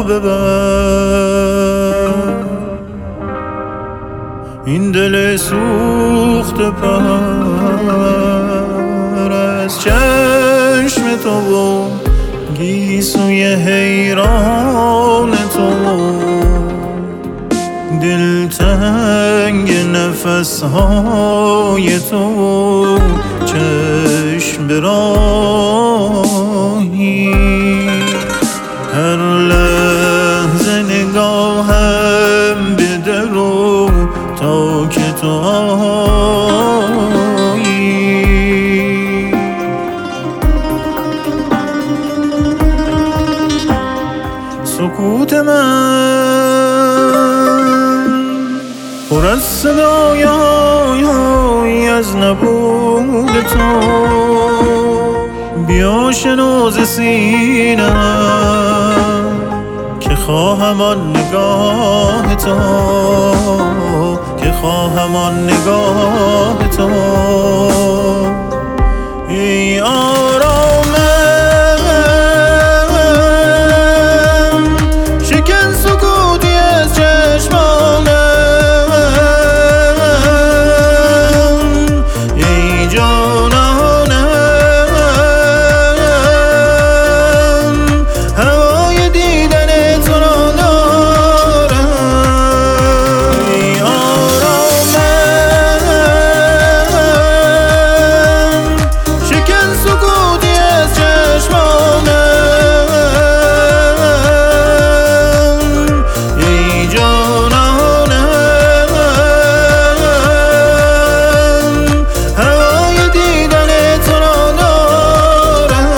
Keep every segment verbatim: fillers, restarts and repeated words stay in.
ببر، این دل سوخته پر از چشم تو و گیسوی حیران تو، دلتنگ نفسهای تو، چشم به راهی هر لحظه نگاهم به درو تا که تو آیی. سکوت من پر از صدای از نبود تو، بیا شنو ز سینه‌ام که خواهم آن نگاه تو، که خواهم آن نگاه تو. ای آرامم شکن سکوتی از چشمانم، ای جانانم هوای دیدن تو را دارم. ای آرامم شکن سکوتی از چشمانم، ای جانانم هوای دیدن تو را دارم.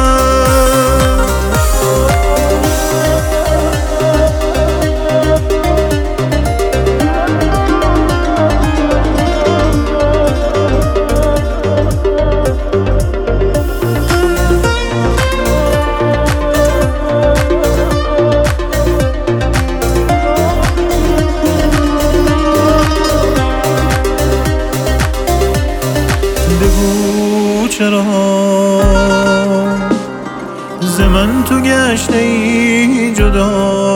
بگو چرا ز من تو گشته ای جدا،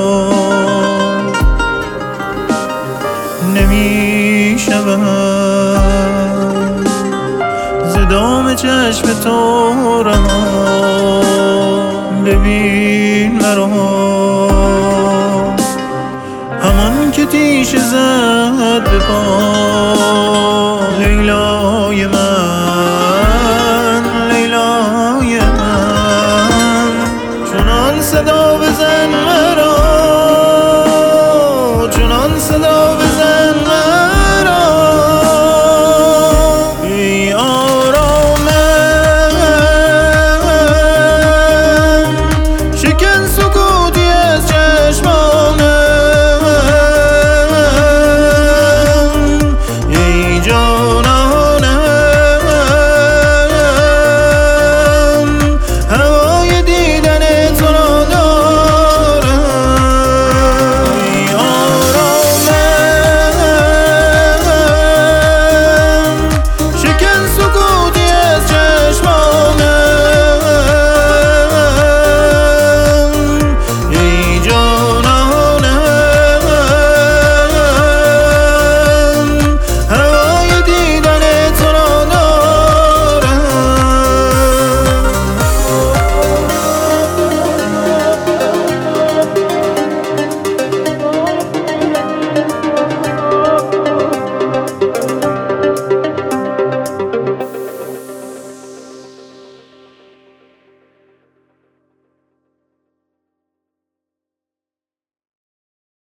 نمی شود ز دام چشم تو رها. ببین مرا همان که تیشه زد به پا،